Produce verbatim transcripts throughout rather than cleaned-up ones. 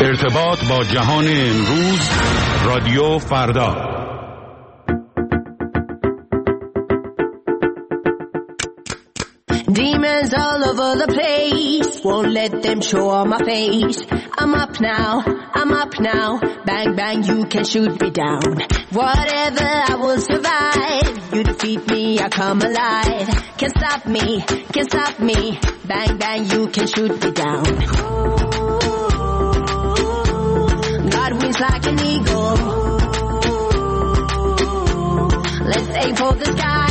ارتباط با جهان امروز، رادیو فردا. Demons all over the place, won't let them show on my face. I'm up now, I'm up now, bang bang you can shoot me down. Whatever, I will survive, you defeat me, I come alive. Can't stop me, can't stop me, bang bang you can shoot me down. God wings like an eagle, let's aim for the sky.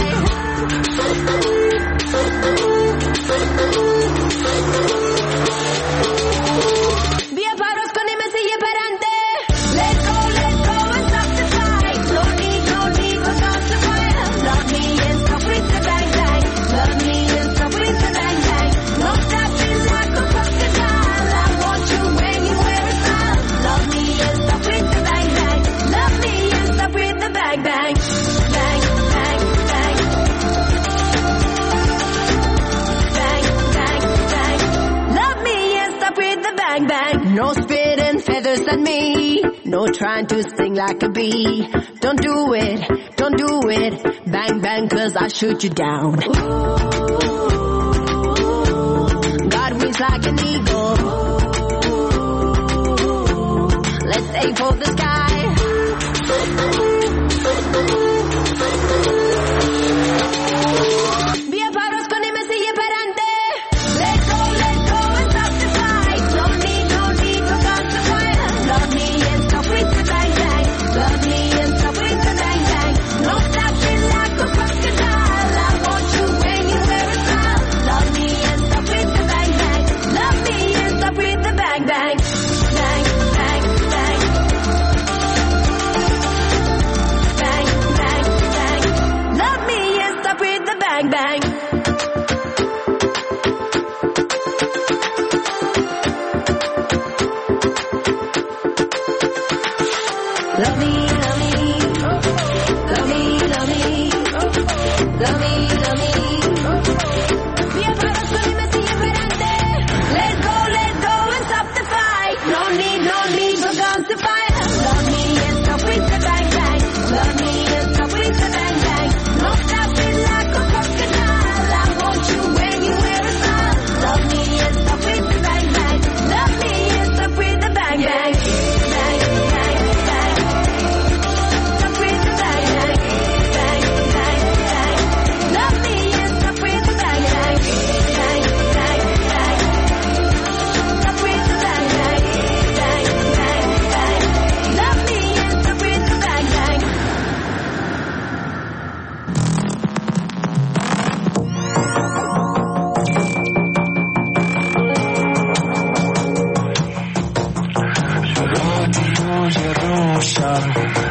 Via paros con M C perante. Let's go, let's go and stop the fight. No need, no need for stop the fire. Love me and stop with the bang bang. Love me and stop with the bang bang. No stopping like a crocodile. I want you when you wear a smile. Love me and stop with the bang bang. Love me and stop with the bang bang. Bang, bang, bang. Bang bang, no spit and feathers on me, no trying to sting like a bee. Don't do it, don't do it, bang bang cause I shoot you down. Ooh, God wings like an eagle, let's aim for the sky. Via paros con M C perante. Let's go, let's go and stop the fight. No need, no need for guns to fire. Love me and stop with the bang bang. Love me and stop with the bang bang. No stopping like a crocodile. I want you when you wear a smile. Love me and stop with the bang bang. Love me and stop with the bang bang. Bang, bang, bang. Bang, bang, bang. Love me and stop with the bang bang. Love me, love me, love me, love me, love me, love me. Via paros con M C perante. Let's go, let's go and stop the fight. No need, no need for guns to fire. Love me and stop with the bang bang. Love me and stop with the bang bang. No stopping like a crocodile. I want you when you wear a smile. Love me and stop with the bang bang. Love me and stop with the bang bang. Bang, bang, bang. Stop with the bang bang. Bang, bang, bang. Love me and stop with the bang bang. Bang, bang, bang. Stop with the bang bang. Bang, bang, bang. Love me and stop with the bang bang. رادیوی روشن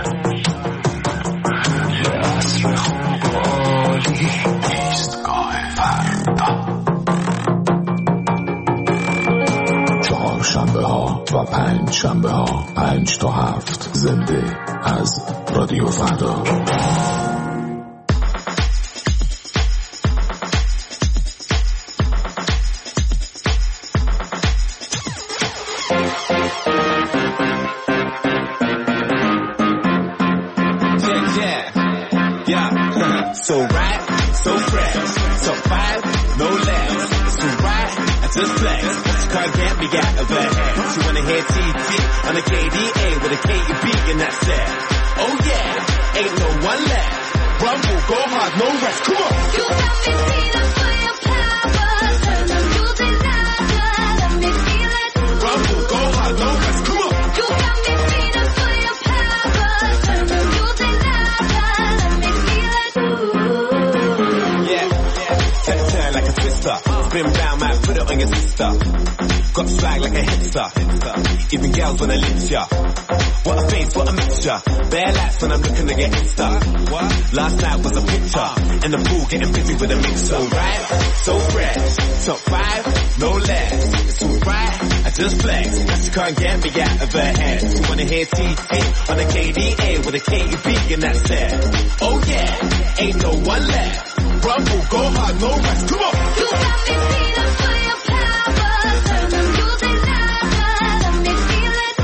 یه عصر خوب و عالی ایستگاه فردا چهار شنبه ها و پنج شنبه ها پنج تا هفت زنده از رادیو فردا. So right, so fresh, so five, no less. So right, I just flex. She can't get me out of her head. She wanna hear T T on a K D A with a K E B and that's it. Oh yeah, ain't no one left. Rumble, go hard, no rest. Come on. You got me feeling for your power. Turn the music louder, let me feel it. Rumble, go hard, no rest. Come on. You got me feeling for your power. Turn the music louder, let me feel it. Yeah, turn, turn like a twister. Spin round, man, put it on your sister. Got swag like a hipster. Even girls wanna lift ya. What a face, what a mixture. Bare lights when I'm looking to get Insta. What? Last night was a picture. In the pool getting busy with a mixer. So right, so fresh. Top five, no less. It's alright, I just flex. She can't get me out of her head. She wanna hear T T on a K D A with a K E B and that's it. Oh yeah, ain't no one left. Rumble, go hard, no rest. Come on. You got me feeling for your power. Turn the music louder, let me feel it.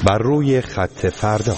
بر روی خط فردا.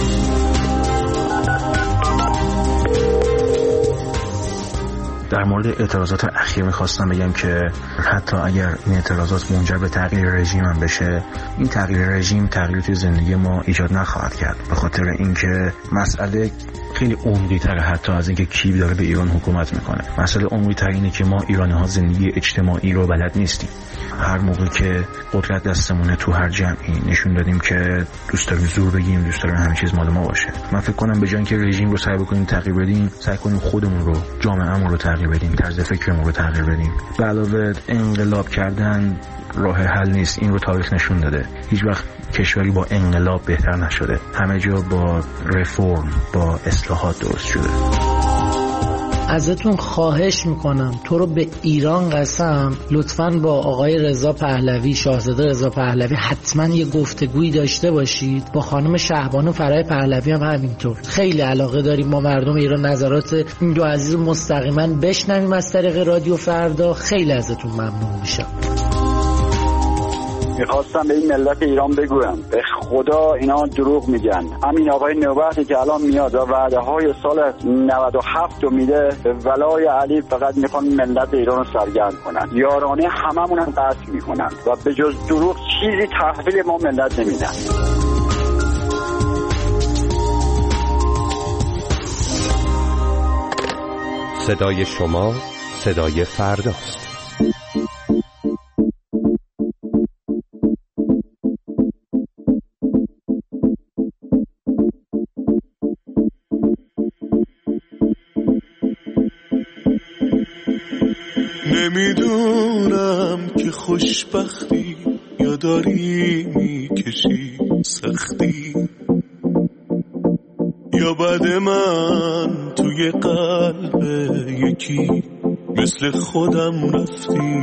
در مورد اعتراضات اخیر میخواستم بگم که حتی اگر این اعتراضات منجر به تغییر رژیم هم بشه، این تغییر رژیم تغییر توی زندگی ما ایجاد نخواهد کرد، به خاطر اینکه مسئله خیلی عمقی تره حتی از اینکه کی داره به ایران حکومت میکنه. مسئله عمقی تر اینه که ما ایرانی ها زندگی اجتماعی رو بلد نیستیم. هر موقع که قدرت دستمونه تو هر جمعی نشون دادیم که دوست داریم زور بگیم، دوست داریم همه چیز مال ما باشه. من فکر کنم به جای اینکه رژیم رو سعی بکنیم تغییر بدیم، سعی کنیم خودمون رو، جامعه‌مون رو تغییر بدیم، طرز فکرمون رو تغییر بدیم. به علاوه انقلاب کردن راه حل نیست، این رو تاریخ نشون داده. هیچ وقت کشوری با انقلاب بهتر نشده، همه جا با رفرم، با اصلاحات درست شده. ازتون خواهش میکنم تو رو به ایران قسم، لطفاً با آقای رضا پهلوی، شاهزاده رضا پهلوی حتما یه گفتگویی داشته باشید. با خانم شهبانو فرای پهلوی هم همینطور. خیلی علاقه داریم ما مردم ایران نظرات این دو عزیز رو مستقیما بشنویم از طریق رادیو فردا. خیلی ازتون ممنون میشم. میخواستم به این ملت ایران بگویم به خدا اینا دروغ میگن. همین آقای نوبختی که الان میاد و وعده های سال نود و هفت رو میده، به ولای علی فقط میخوان ملت ایران رو سرگرم کنن. یارانه هممون هم قصد میکنن و به جز دروغ چیزی تحویل ما ملت نمیدن. صدای شما صدای فرداست. نمیدونم که خوشبختی یا داری میکشی سختی، یا بعد من توی قلب یکی مثل خودم رفتی.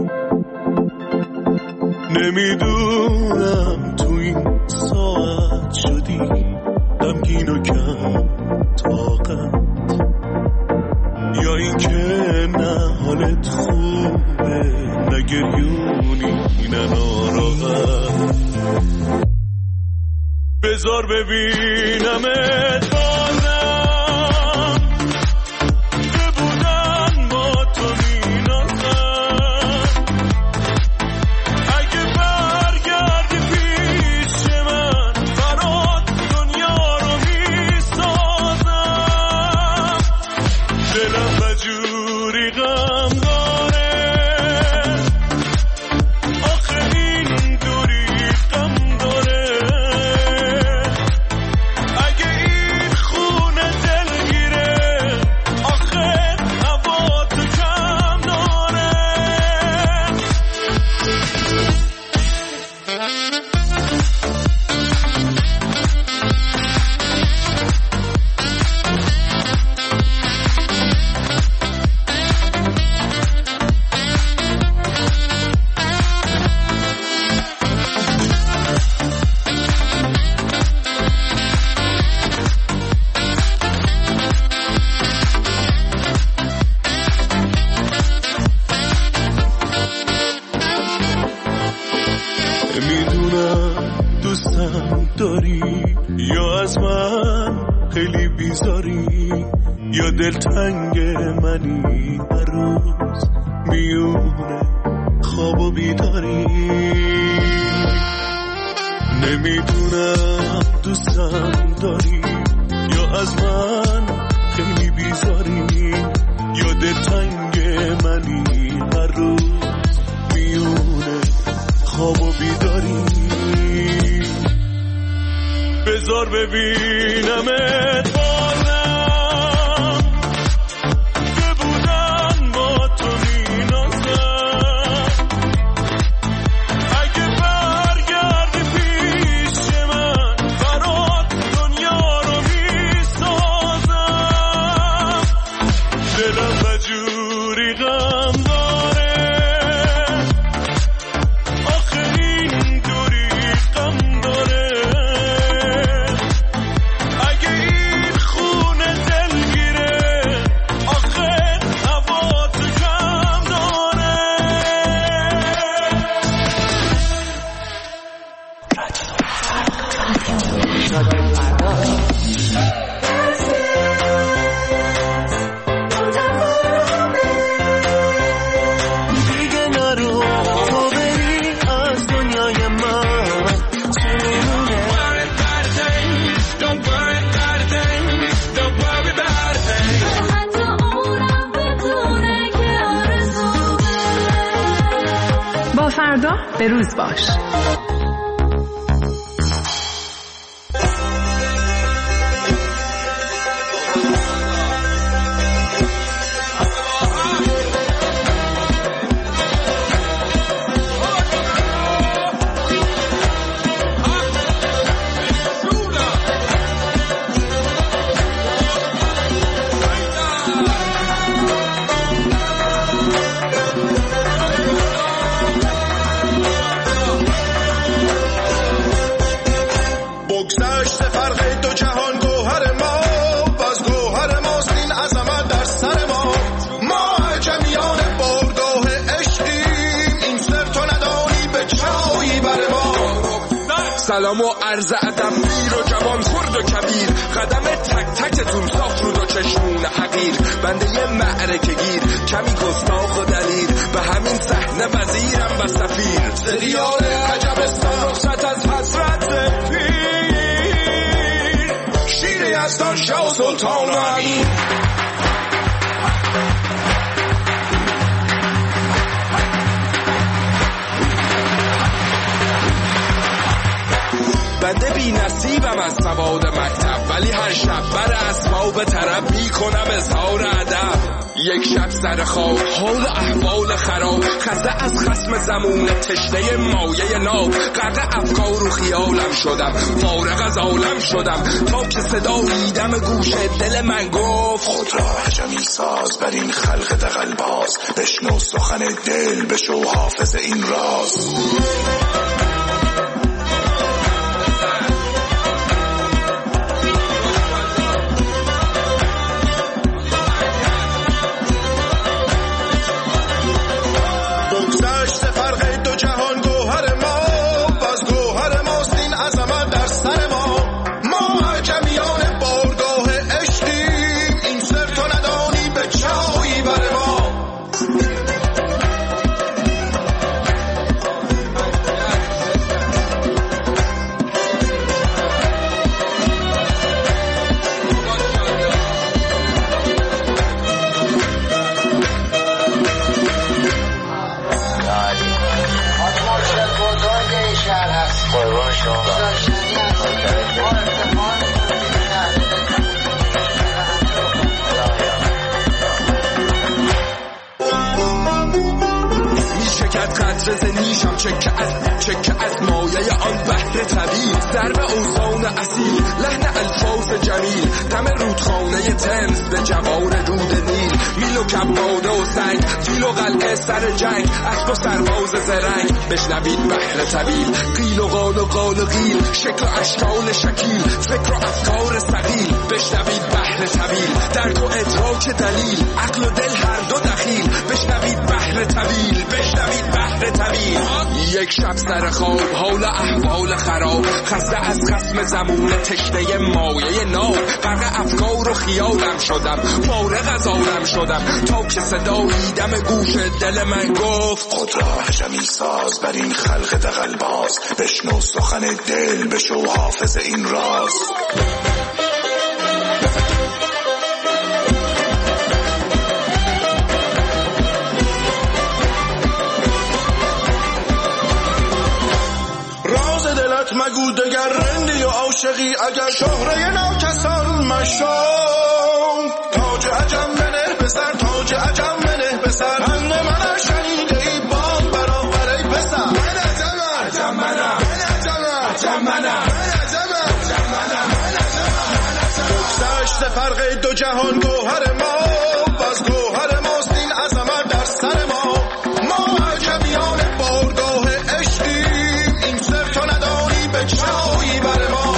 نمیدونم تو این ساعت شدی غمگین و کم طاقت، یا این که نه حالت خوبه نه گریونی نه ناراحت. بذار ببینمت بازم که بودن با تو مینازم. اگه برگردی پیش من برات دنیا رو میسازم. دلم بجوری غم داره، آخه این دوری غم داره. اگه این خونه دلگیره، آخه هوا تو کم داره. میدونم دوستم داری یا از من خیلی بیزاری، یا دلتنگ منی هر روز میونه خواب و بیداری. نمیدونم دوستم داری یا از من خیلی بیزاری، یا دلتنگ منی هر روز میونه خواب و بیداری. بذار ببینمت بازم که بودن با تو مینازم. اگه برگردی پیش من برات دنیا رو میسازم. دلم بجوری غم داره، آخه این دوری غم داره. اگه این به روز باش. سلام و عرض ادب پیر و جوان خرد و کبیر، قدم تک تکتون صاف رود و چشمون حقیر، بنده یه معرکه گیر کمی گستاخ و دلیر، به همین صحنه وزیرم و سفیر، سریال عجبستان رخصت از حسرت پیر، شیر یزدان شاه و سلطان و امیر. بنده بی نصیبم از سواد مکتب، ولی هر شب بر اسباب طرب می کنم اظهار ادب. یک شب سر خواب حال احوال خراب، خسته از خصم زمون تشنه مایه ناب، غرق افکار و خیالم شدم، فارغ از عالم شدم، تا که صدایی دم گوش دل من گفت خود را عجمی ساز بر این خلق دغل باز، بشنو سخن دل بشو حافظ این راز. نیشم چکه از چکه از مایه آن بحر طویل، ضرب اوزان اصیل، لحن الفاظ جمیل، دم رودخانه تمز به جوار رود نیل، میل و کباده و سنگ، فیل و قلعه سر جنگ، اسب و سرباز زرنگ، بشنوید بحر طویل، قیل و قال و قال و قیل، شکل و اشکال شکیل، فکر و افکار ثقیل، بشنوید بحر طویل، درک و ادراک دلیل، عقل و دل هر دو دخیل، بشنوید بحر طویل، بشنوید بحر طویل. یک شب سر خواب حال احوال خراب، خسته از خصم زمون تشنه مایه ناب، غرق افکار و خیالم شدم، فارغ از عالم شدم، تا که صدایی دم گوش دل من گفت خود را عجمی ساز بر این خلق دغل باز، بشنو سخن دل بشو حافظ این راز. مگو دگر رندی و عاشقی اگر شهره ناکسان مشام، تاج عجم بنه بسر، تاج عجم بنه بسر، هند من شنیده ای بام برابر ای پسر، من عجم عجم منم، من عجم عجم منم، من عجم عجم منم، من عجم بگذشت فرق دو جهان گوهر ما، باز گوهر ماست این عظمت در سر ما، ما عجمیان بارگاه عشقیم، این سر تو ندانی به چایی بر ما.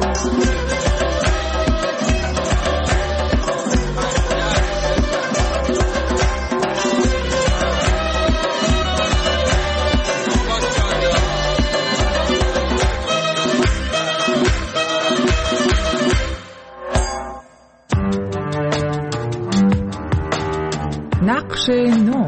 نقش نو.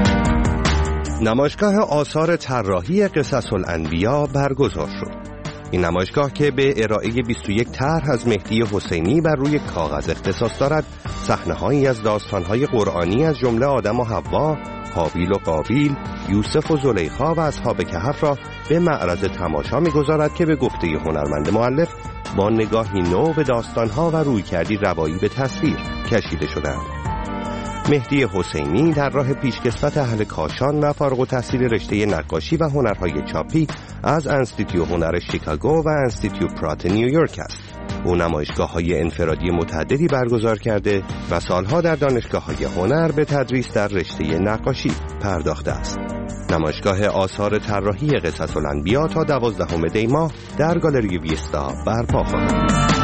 نمایشگاه آثار طراحی قصص الانبیا برگزار شد. این نمایشگاه که به ارائه بیست و یک طرح از مهدی حسینی بر روی کاغذ اختصاص دارد، صحنه‌هایی از داستان‌های قرآنی از جمله آدم و حوا، هابیل و قابیل، یوسف و زلیخا و اصحاب کهف را به معرض تماشا می‌گذارد که به گفته هنرمند مؤلف با نگاهی نو به داستان‌ها و رویکردی روایی به تصویر کشیده شده‌اند. مهدی حسینی در راه پیشکسوت اهل کاشان و فارغ التحصیل رشته نقاشی و هنرهای چاپی از انستیتیو هنر شیکاگو و انستیتیو پرات نیویورک است. او نمایشگاه‌های انفرادی متعددی برگزار کرده و سالها در دانشگاه‌های هنر به تدریس در رشته نقاشی پرداخته است. نمایشگاه آثار طراحی قصص الانبیا تا دوازدهم دی ماه در گالری ویستا برپا خواهد بود.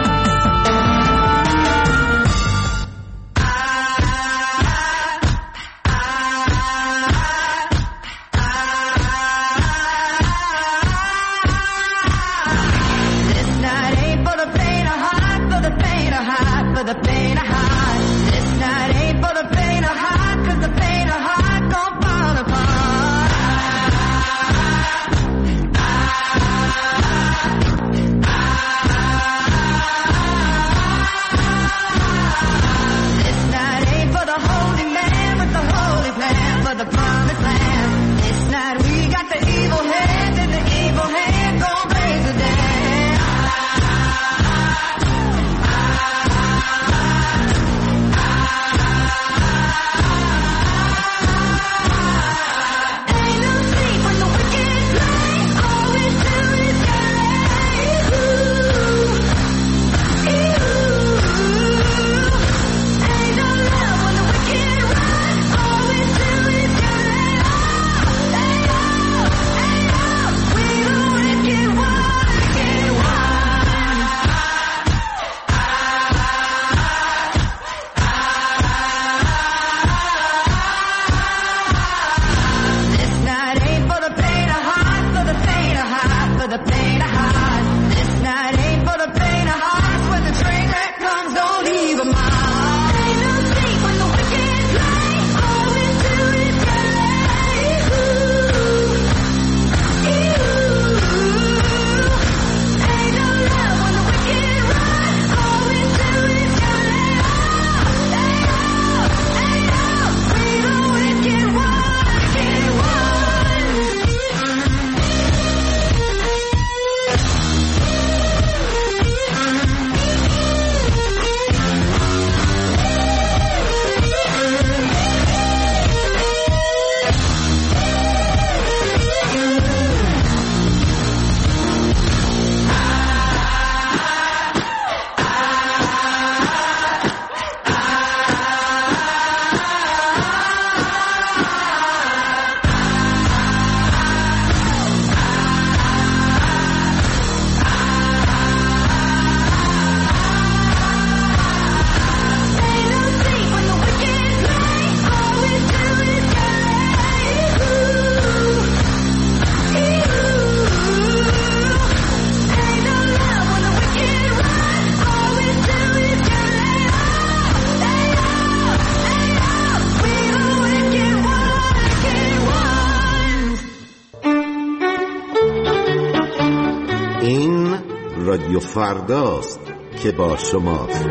رادیو فرداست که با شماست.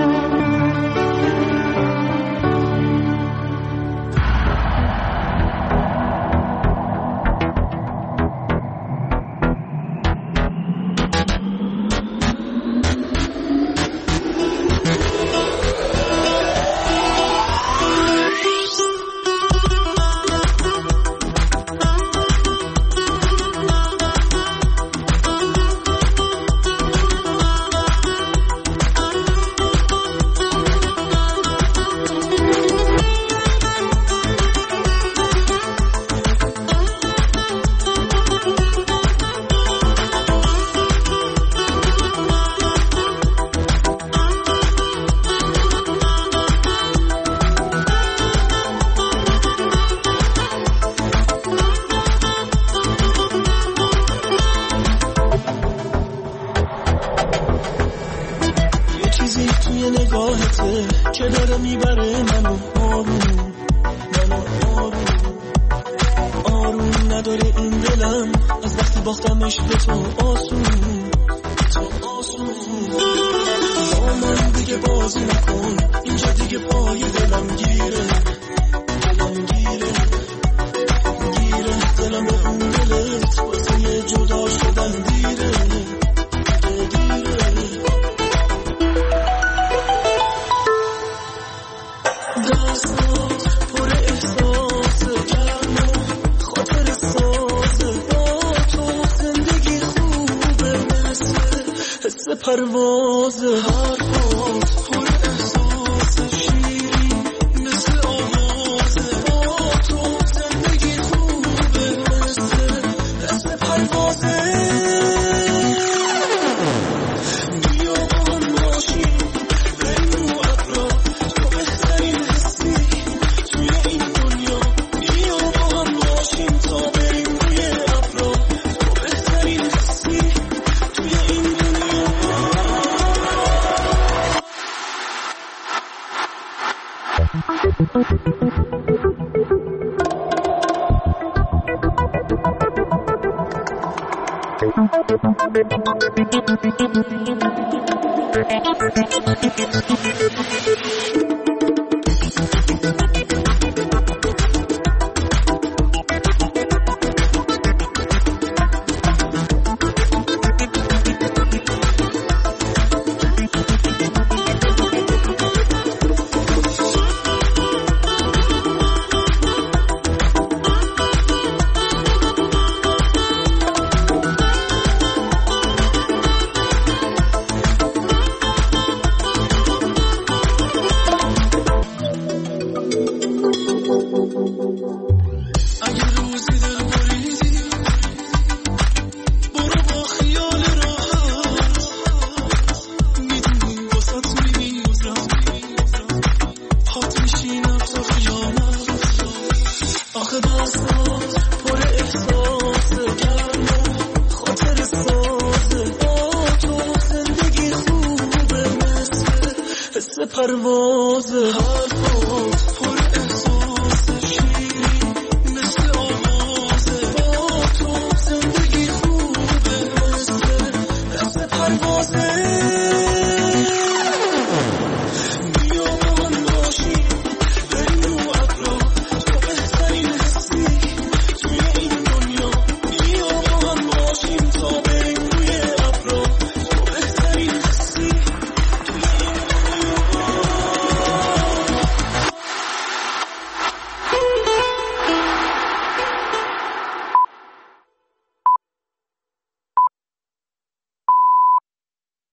که داره میبره منو آروم منو آروم آروم نداره این دلم از وقتی باختمش به تو آسون تو آسون. با من دیگه بازی نکن، اینجا دیگه پای دلم گیره، دلم گیره گیره، دلم به اون دلت واسه جدا شدن دیره دیره. دستات پر احساس گرم خاطر سازه، با تو زندگی خوبه مثل حس پروازه. حرفات پر احساس شیرین مثل آوازه، با تو زندگی خوبه مثل حس پروازه. بیا با هم باشیم بریم رو ابرا، تو بهترین حسی توی این دنیا. بیا با هم باشیم تا بریم روی ابرا، تو بهترین حسی توی این دنیا. اگه روزی دل بریدی برو با خیال راحت، میدونی واسط میمیزم پات میشینم تا قیامت. آخه دستات پر احساس گرم خاطر سازه، با تو زندگی خوبه مثل حس پروازه. حرفات پر احساس شیرین مثل آوازه، با تو زندگی خوبه مثل حس پروازه.